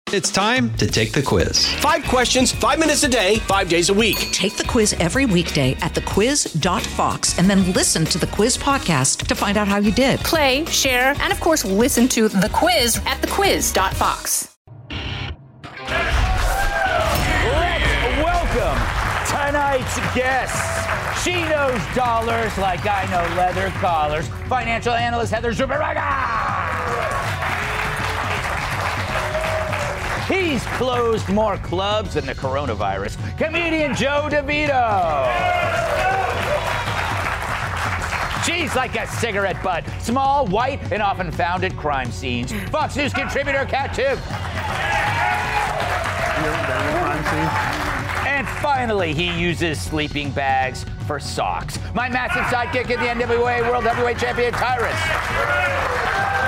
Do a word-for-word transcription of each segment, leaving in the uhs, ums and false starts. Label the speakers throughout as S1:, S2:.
S1: It's time to take the quiz.
S2: Five questions, five minutes a day, five days a week.
S3: Take the quiz every weekday at the quiz dot fox and then listen to the quiz podcast to find out how you did.
S4: Play, share, and of course, listen to the quiz at the quiz dot fox.
S5: Welcome tonight's guests. She knows dollars like I know leather collars. Financial analyst Heather Zuberaga. He's closed more clubs than the coronavirus. Comedian Joe DeVito. She's like a cigarette butt. Small, white, and often found at crime scenes. Fox News contributor Kat Tiff. And finally, he uses sleeping bags for socks. My massive sidekick in the N W A World Heavyweight Champion, Tyrus.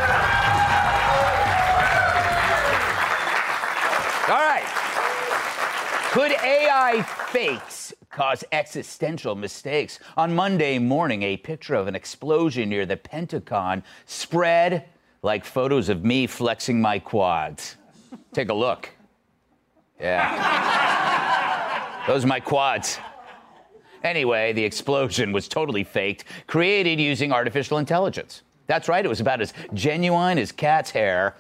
S5: All right. Could A I fakes cause existential mistakes? On Monday morning, a picture of an explosion near the Pentagon spread like photos of me flexing my quads. Take a look. Yeah. Those are my quads. Anyway, the explosion was totally faked, created using artificial intelligence. That's right, it was about as genuine as cat's hair.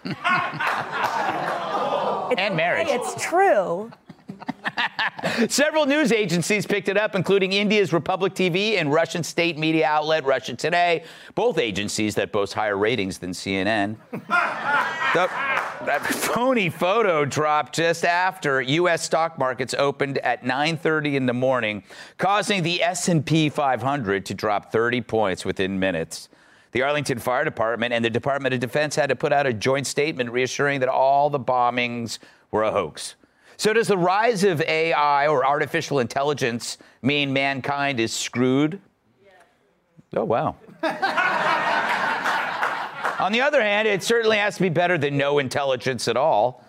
S5: And marriage.
S6: It's true.
S5: Several news agencies picked it up, including India's Republic T V and Russian state media outlet Russia Today, both agencies that boast higher ratings than C N N. the, that phony photo dropped just after U S stock markets opened at nine thirty in the morning, causing the S and P five hundred to drop thirty points within minutes. The Arlington Fire Department and the Department of Defense had to put out a joint statement reassuring that all the bombings were a hoax. So does the rise of A I or artificial intelligence mean mankind is screwed? Yes. Oh, wow. On the other hand, it certainly has to be better than no intelligence at all.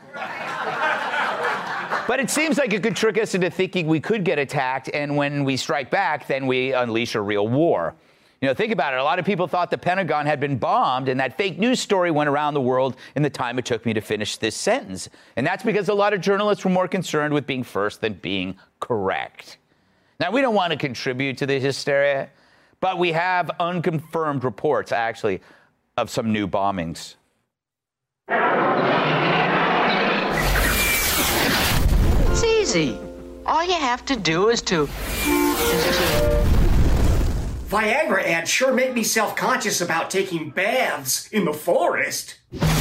S5: But it seems like it could trick us into thinking we could get attacked, and when we strike back, then we unleash a real war. You know, think about it. A lot of people thought the Pentagon had been bombed, and that fake news story went around the world in the time it took me to finish this sentence. And that's because a lot of journalists were more concerned with being first than being correct. Now, we don't want to contribute to the hysteria, but we have unconfirmed reports, actually, of some new bombings.
S7: It's easy. All you have to do is to... Is to
S8: Viagra ads sure make me self-conscious about taking baths in the forest.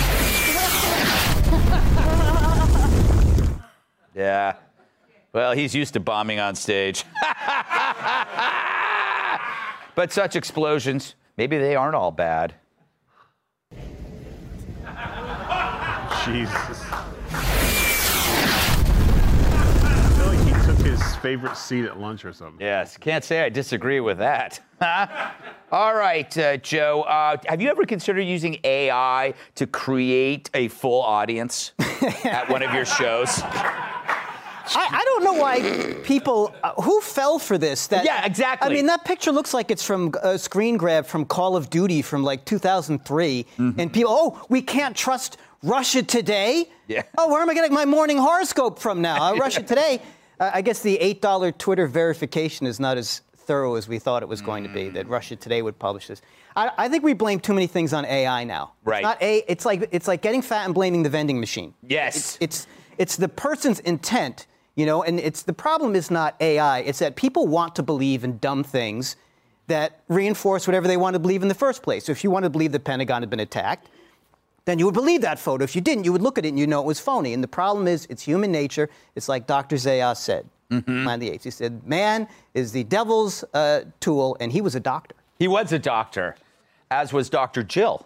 S5: Yeah. Well, he's used to bombing on stage. But such explosions, maybe they aren't all bad.
S9: Jesus. I feel like he took his favorite seat at lunch or something.
S5: Yes, can't say I disagree with that. All right, uh, Joe, uh, have you ever considered using A I to create a full audience at one of your shows?
S10: I, I don't know why people uh, who fell for this. That,
S5: yeah, exactly.
S10: I mean, that picture looks like it's from a screen grab from Call of Duty from like two thousand three. Mm-hmm. And people, oh, we can't trust Russia Today?
S5: Yeah.
S10: Oh, where am I getting my morning horoscope from now? Uh, Russia Today. Uh, I guess the eight dollar Twitter verification is not as thorough as we thought it was going to be, that Russia Today would publish this. I, I think we blame too many things on A I now.
S5: Right.
S10: It's not a, it's like it's like getting fat and blaming the vending machine.
S5: Yes.
S10: It's it's, it's the person's intent, you know, and it's the problem is not A I. It's that people want to believe in dumb things that reinforce whatever they want to believe in the first place. So if you want to believe the Pentagon had been attacked, then you would believe that photo. If you didn't, you would look at it and you know it was phony. And the problem is it's human nature. It's like Doctor Zayas said. Mm-hmm. Planet of the Apes. He said, man is the devil's uh, tool, and he was a doctor.
S5: He was a doctor, as was Doctor Jill.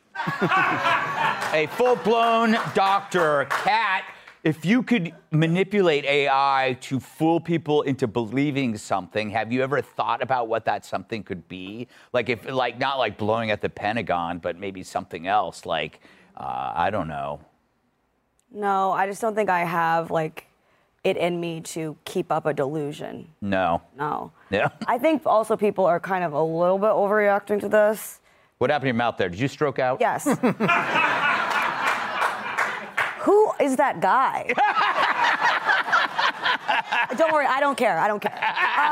S5: A full-blown doctor. Kat, if you could manipulate A I to fool people into believing something, have you ever thought about what that something could be? Like, if, like, not like blowing at the Pentagon, but maybe something else, like, uh, I don't know.
S6: No, I just don't think I have, like, it in me to keep up a delusion.
S5: No.
S6: No.
S5: Yeah.
S6: I think also people are kind of a little bit overreacting to this.
S5: What happened to your mouth there? Did you stroke out?
S6: Yes. Who is that guy? Don't worry, I don't care. I don't care.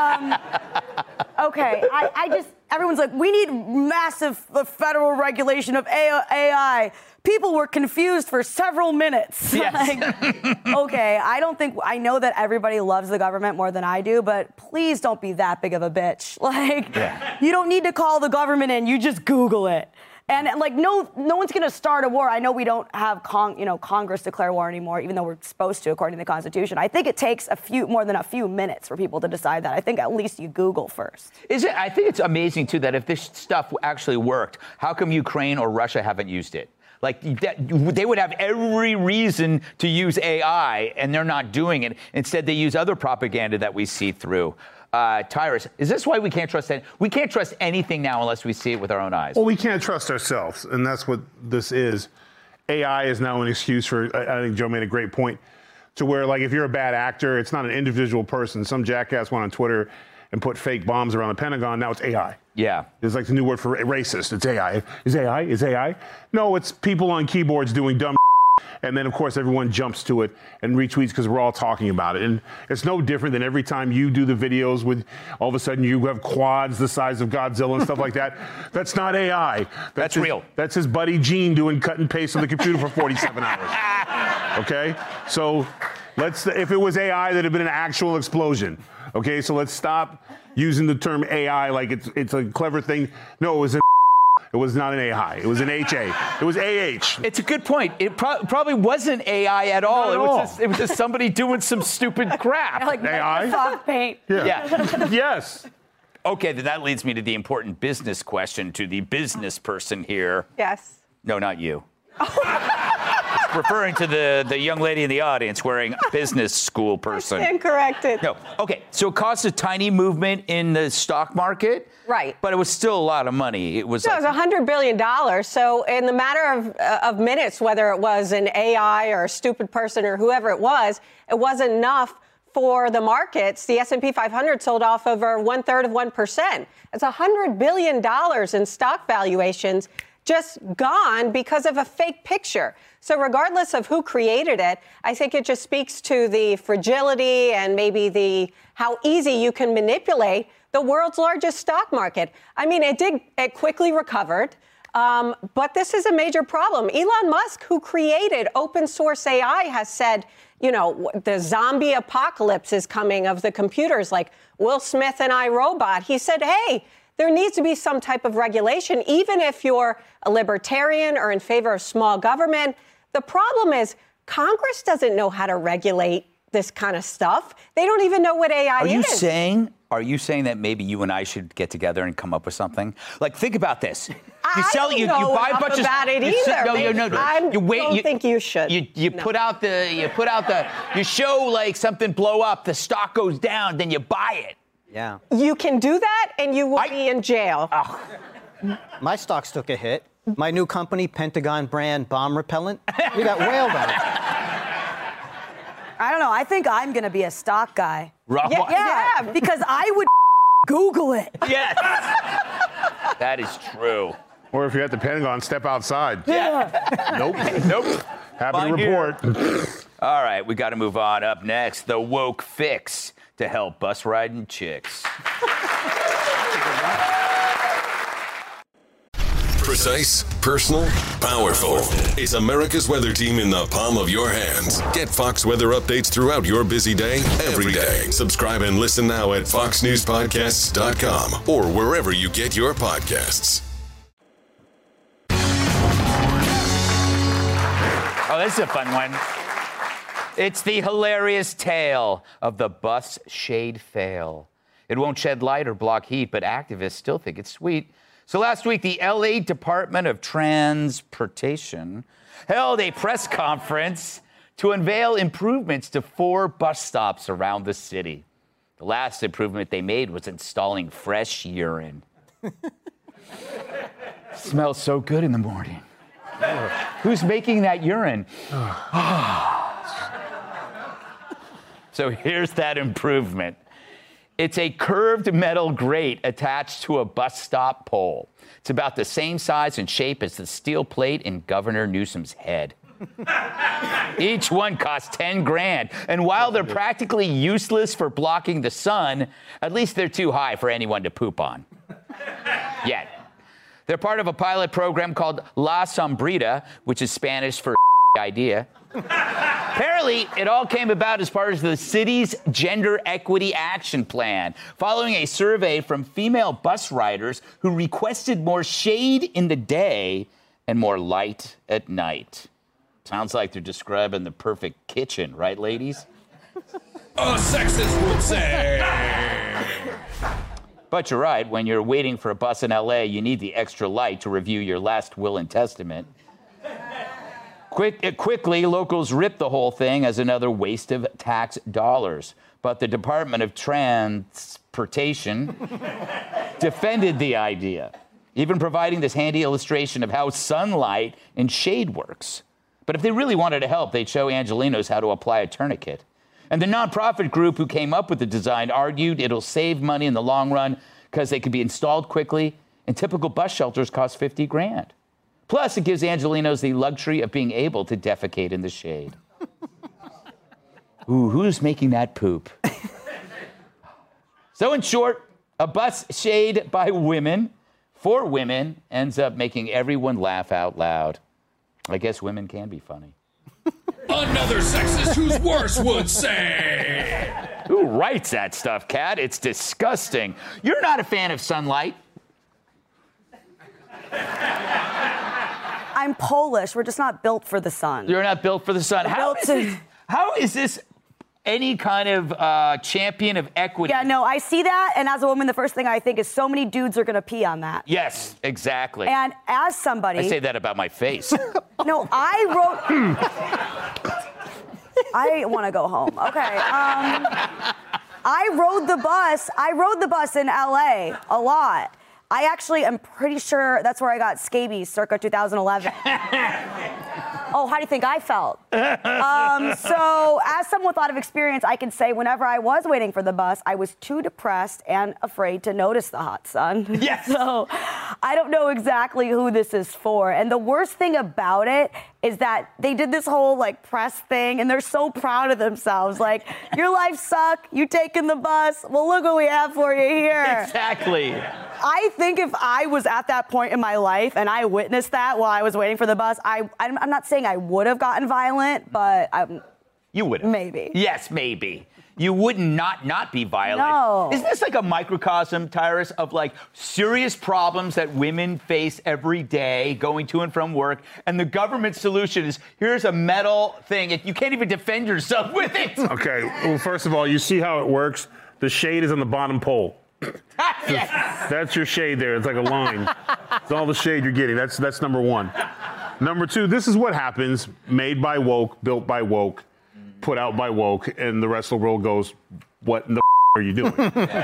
S6: Um, okay, I, I just, everyone's like, we need massive federal regulation of A I. People were confused for several minutes.
S5: Yes.
S6: Like, okay, I don't think, I know that everybody loves the government more than I do, but please don't be that big of a bitch. Like, yeah. You don't need to call the government in, you just Google it. And like, no, no one's going to start a war. I know we don't have, Cong- you know, Congress declare war anymore, even though we're supposed to, according to the Constitution. I think it takes a few more than a few minutes for people to decide that. I think at least you Google first.
S5: Is it? I think it's amazing too that if this stuff actually worked, how come Ukraine or Russia haven't used it? Like, that, they would have every reason to use A I, and they're not doing it. Instead, they use other propaganda that we see through. Uh, Tyrus, is this why we can't trust any, we can't trust anything now unless we see it with our own eyes?
S9: Well, we can't trust ourselves, and that's what this is. A I is now an excuse for, I think Joe made a great point, to where, like, if you're a bad actor, it's not an individual person. Some jackass went on Twitter and put fake bombs around the Pentagon. Now it's A I.
S5: Yeah.
S9: It's like the new word for racist. It's A I. Is A I? Is A I? No, it's people on keyboards doing dumb and then, of course, everyone jumps to it and retweets because we're all talking about it. And it's no different than every time you do the videos with, all of a sudden, you have quads the size of Godzilla and stuff like that. That's not A I. That's,
S5: that's
S9: his,
S5: real.
S9: That's his buddy Gene doing cut and paste on the computer for forty-seven hours. Okay? So let's, if it was A I, that'd have been an actual explosion. Okay? So let's stop using the term A I like it's it's a clever thing. No, it was an It was not an A I. It was an H A. It was A H.
S5: It's a good point. It pro- probably wasn't A I at all.
S9: Not at
S5: it was
S9: all.
S5: just it was just somebody doing some stupid crap.
S6: Like
S9: A I?
S6: Microsoft Paint.
S9: Yeah.
S5: Yeah.
S9: Yes.
S5: Okay, then that leads me to the important business question to the business person here.
S11: Yes.
S5: No, not you. It's referring to the, the young lady in the audience wearing business school person.
S11: Incorrected.
S5: No. Okay, so it caused a tiny movement in the stock market.
S11: Right.
S5: But it was still a lot of money. It was
S11: So
S5: like,
S11: it was one hundred billion dollars. So in the matter of, uh, of minutes, whether it was an A I or a stupid person or whoever it was, it wasn't enough for the markets. The S and P five hundred sold off over one third of one percent. It's one hundred billion dollars in stock valuations just gone because of a fake picture. So regardless of who created it, I think it just speaks to the fragility and maybe the how easy you can manipulate the world's largest stock market. I mean, it did, it quickly recovered, um, but this is a major problem. Elon Musk, who created open source A I, has said, you know, the zombie apocalypse is coming of the computers like Will Smith and iRobot. He said, hey, there needs to be some type of regulation, even if you're a libertarian or in favor of small government. The problem is Congress doesn't know how to regulate this kind of stuff. They don't even know what A I
S5: are
S11: is.
S5: you saying, are you saying that maybe you and I should get together and come up with something? Like, think about this. You
S11: I
S5: sell,
S11: don't
S5: you,
S11: know
S5: you buy
S11: enough
S5: a bunch
S11: about
S5: of
S11: it
S5: you
S11: either.
S5: sit- no,
S11: Maybe-
S5: no, no, no.
S11: I
S5: you wait,
S11: don't
S5: you,
S11: think you should.
S5: You, you
S11: No.
S5: put out the, you put out the, you show like something blow up, the stock goes down, then you buy it.
S10: Yeah.
S11: You can do that, and you will
S5: I-
S11: be in jail.
S5: Oh.
S10: My stocks took a hit. My new company, Pentagon brand bomb repellent, we got whaled on it.
S6: I don't know. I think I'm going to be a stock guy.
S5: Right.
S6: Yeah, yeah, because I would Google it.
S5: Yes. That is true.
S9: Or if you're at the Pentagon, step outside.
S6: Yeah.
S9: Nope.
S5: Nope.
S9: Happy
S5: Fine
S9: to report.
S5: All right, we got to move on. Up next, the woke fix to help bus riding chicks.
S12: Precise, personal, powerful. It's America's weather team in the palm of your hands. Get Fox weather updates throughout your busy day, every day. Subscribe and listen now at fox news podcasts dot com or wherever you get your podcasts.
S5: Oh, this is a fun one. It's the hilarious tale of the bus shade fail. It won't shed light or block heat, but activists still think it's sweet. So last week, the L A Department of Transportation held a press conference to unveil improvements to four bus stops around the city. The last improvement they made was installing fresh urine. Smells so good in the morning. Who's making that urine? So here's that improvement. It's a curved metal grate attached to a bus stop pole. It's about the same size and shape as the steel plate in Governor Newsom's head. Each one costs ten grand. And while they're practically useless for blocking the sun, at least they're too high for anyone to poop on. Yet. They're part of a pilot program called La Sombrita, which is Spanish for idea. Apparently, it all came about as part of the city's Gender Equity Action Plan, following a survey from female bus riders who requested more shade in the day and more light at night. Sounds like they're describing the perfect kitchen, right, ladies?
S13: A sexist would say.
S5: But you're right, when you're waiting for a bus in L A, you need the extra light to review your last will and testament. Quick, uh, quickly, locals ripped the whole thing as another waste of tax dollars. But the Department of Transportation defended the idea, even providing this handy illustration of how sunlight and shade works. But if they really wanted to help, they'd show Angelenos how to apply a tourniquet. And the nonprofit group who came up with the design argued it'll save money in the long run because they could be installed quickly, and typical bus shelters cost fifty grand. Plus, it gives Angelenos the luxury of being able to defecate in the shade. Ooh, who's making that poop? So in short, a bus shade by women, for women, ends up making everyone laugh out loud. I guess women can be funny.
S13: Another sexist who's worse would say.
S5: Who writes that stuff, Kat? It's disgusting. You're not a fan of sunlight.
S6: I'm Polish. We're just not built for the sun.
S5: You're not built for the sun. How is, this, how is this any kind of uh, champion of equity?
S6: Yeah, no, I see that, and as a woman, the first thing I think is so many dudes are going to pee on that.
S5: Yes, exactly.
S6: And as somebody...
S5: I say that about my face.
S6: No, I wrote... I want to go home. Okay. Um, I rode the bus. I rode the bus in L A a lot. I actually am pretty sure that's where I got scabies circa two thousand eleven. Oh, how do you think I felt? Um, so as someone with a lot of experience, I can say whenever I was waiting for the bus, I was too depressed and afraid to notice the hot sun.
S5: Yes.
S6: So I don't know exactly who this is for. And the worst thing about it is that they did this whole like press thing and they're so proud of themselves. Like, your life sucked, you taking the bus, well, look what we have for you here.
S5: Exactly.
S6: I think if I was at that point in my life and I witnessed that while I was waiting for the bus, I, I'm, I'm not saying I would have gotten violent, but I'm...
S5: You would have.
S6: Maybe.
S5: Yes, maybe. You would not not be violent.
S6: No.
S5: Isn't this like a microcosm, Tyrus, of like serious problems that women face every day going to and from work, and the government solution is, here's a metal thing. You can't even defend yourself with it.
S9: Okay, well, first of all, you see how it works? The shade is on the bottom pole.
S5: Yes.
S9: That's your shade there. It's like a line. It's all the shade you're getting. That's that's number one. Number two, this is what happens. Made by woke, built by woke, put out by woke, and the rest of the world goes, what in the f- are you doing?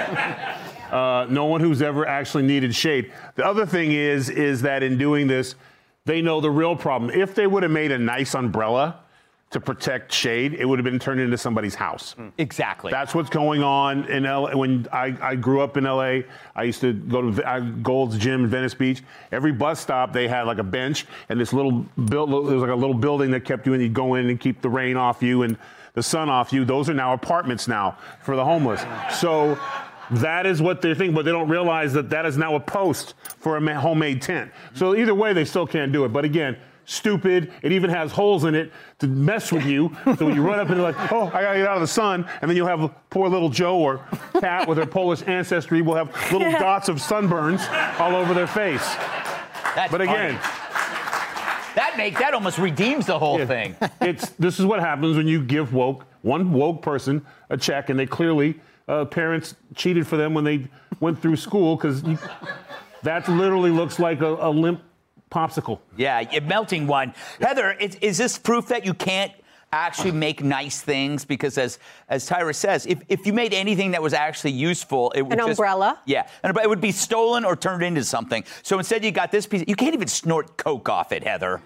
S9: uh, no one who's ever actually needed shade. The other thing is, is that in doing this, they know the real problem. If they would have made a nice umbrella to protect shade, it would have been turned into somebody's house.
S5: Exactly.
S9: That's what's going on in L A. When I, I grew up in L A, I used to go to I, Gold's Gym in Venice Beach. Every bus stop, they had like a bench and this little build. There was like a little building that kept you in. You'd go in and keep the rain off you and the sun off you. Those are now apartments now for the homeless. So that is what they're thinking, but they don't realize that that is now a post for a homemade tent. So either way, they still can't do it. But again, stupid. It even has holes in it to mess with you. So when you run up and you're like, oh, I gotta get out of the sun, and then you'll have poor little Joe or Kat with her Polish ancestry will have little yeah. dots of sunburns all over their face.
S5: That's
S9: but again,
S5: funny. that make that almost redeems the whole
S9: yeah,
S5: thing.
S9: It's this is what happens when you give woke one woke person a check, and they clearly uh, parents cheated for them when they went through school, because that literally looks like a, a limp popsicle.
S5: Yeah, a melting one. Heather, is, is this proof that you can't actually make nice things? Because as as Tyra says, if, if you made anything that was actually useful, it would
S11: An
S5: just...
S11: umbrella?
S5: Yeah, and it would be stolen or turned into something. So instead you got this piece. You can't even snort coke off it, Heather.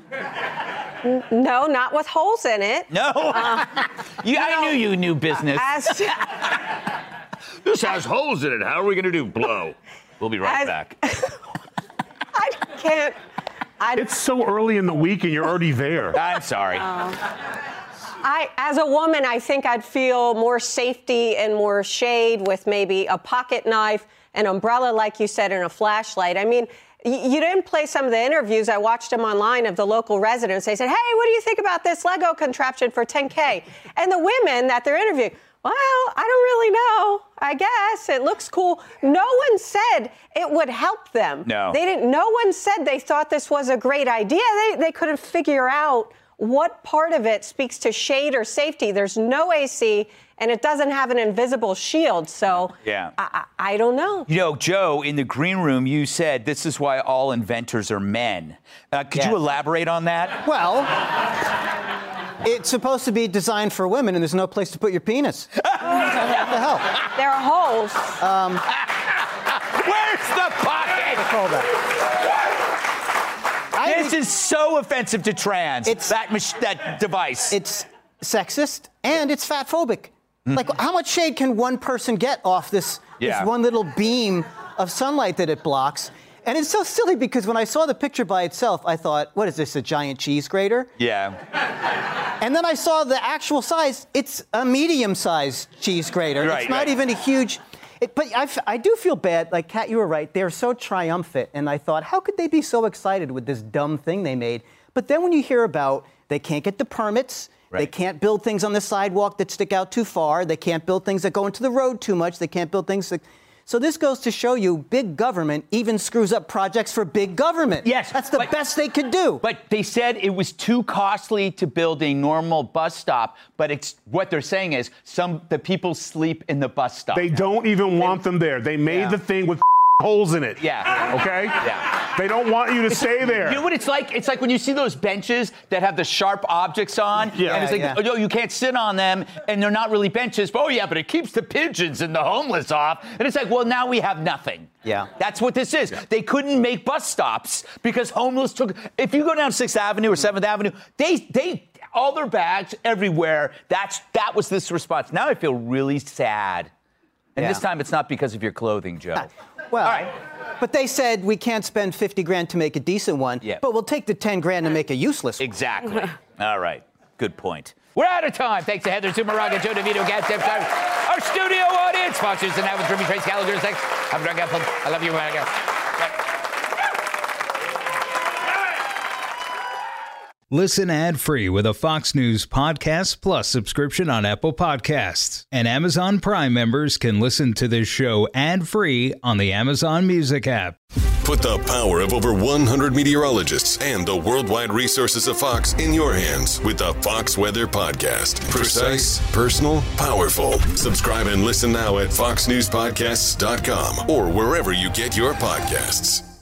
S11: No, not with holes in it.
S5: No? Uh, you, I knew you knew business.
S11: As,
S5: this has holes in it. How are we going to do blow? We'll be right
S11: as,
S5: back.
S11: I can't... I,
S9: it's so early in the week and you're already there.
S5: I'm sorry.
S11: Uh, I, as a woman, I think I'd feel more safety and more shade with maybe a pocket knife, an umbrella, like you said, and a flashlight. I mean, y- you didn't play some of the interviews. I watched them online of the local residents. They said, hey, what do you think about this Lego contraption for ten K? And the women that they're interviewing, well, I don't really know. I guess it looks cool. No one said it would help them.
S5: No.
S11: They didn't. No one said they thought this was a great idea. They, they couldn't figure out what part of it speaks to shade or safety. There's no A C, and it doesn't have an invisible shield. So
S5: yeah.
S11: I, I, I don't know.
S5: You know, Joe, in the green room, you said this is why all inventors are men. Uh, could
S10: Yes.
S5: you elaborate on that?
S10: Well, it's supposed to be designed for women, and there's no place to put your penis. What the hell?
S11: There are holes.
S10: Um,
S5: Where's the pocket?
S10: Hold on.
S5: This is so offensive to trans. It's that mach- that device.
S10: It's sexist and it's fat phobic. Like, how much shade can one person get off this,
S5: Yeah.
S10: this one little beam of sunlight that it blocks? And it's so silly because when I saw the picture by itself, I thought, what is this, a giant cheese grater?
S5: Yeah.
S10: And then I saw the actual size. It's a medium-sized cheese grater.
S5: Right,
S10: it's not
S5: right.
S10: even a huge... It, but I, f- I do feel bad. Like, Kat, you were right. They're so triumphant. And I thought, how could they be so excited with this dumb thing they made? But then when you hear about they can't get the permits,
S5: Right.
S10: they can't build things on the sidewalk that stick out too far, they can't build things that go into the road too much, they can't build things that... So this goes to show you big government even screws up projects for big government.
S5: Yes.
S10: That's the
S5: but,
S10: best they could do.
S5: But they said it was too costly to build a normal bus stop. But it's, what they're saying is some the people sleep in the bus stop.
S9: They don't even want them there. They made
S5: Yeah.
S9: the thing with holes in it.
S5: Yeah.
S9: Okay?
S5: Yeah.
S9: They don't want you to
S5: It's-
S9: stay there.
S5: You know what it's like? It's like when you see those benches that have the sharp objects on.
S9: Yeah.
S5: And it's like,
S10: Yeah,
S5: oh, no, you can't sit on them, and they're not really benches. But, oh, yeah, but it keeps the pigeons and the homeless off. And it's like, well, now we have nothing.
S10: Yeah.
S5: That's what this is. They couldn't make bus stops because homeless took... If you go down sixth Avenue or seventh Avenue, they... they all their bags everywhere. That's That was this response. Now I feel really sad. And
S10: Yeah.
S5: this time it's not because of your clothing, Joe.
S10: Well,
S5: All right.
S10: but they said we can't spend fifty grand to make a decent one,
S5: Yeah.
S10: but we'll take the ten grand to make a useless one.
S5: Exactly. All right. Good point. We're out of time. Thanks to Heather Sumaraga, Joe DeVito, Gad Steph, our studio audience. Fox News Tonight with Jimmy Trace Gallagher. Thanks. Have a drunk apple. I love you, man.
S14: Listen ad-free with a Fox News Podcast Plus subscription on Apple Podcasts. And Amazon Prime members can listen to this show ad-free on the Amazon Music app.
S12: Put the power of over one hundred meteorologists and the worldwide resources of Fox in your hands with the Fox Weather Podcast. Precise, personal, powerful. Subscribe and listen now at fox news podcasts dot com or wherever you get your podcasts.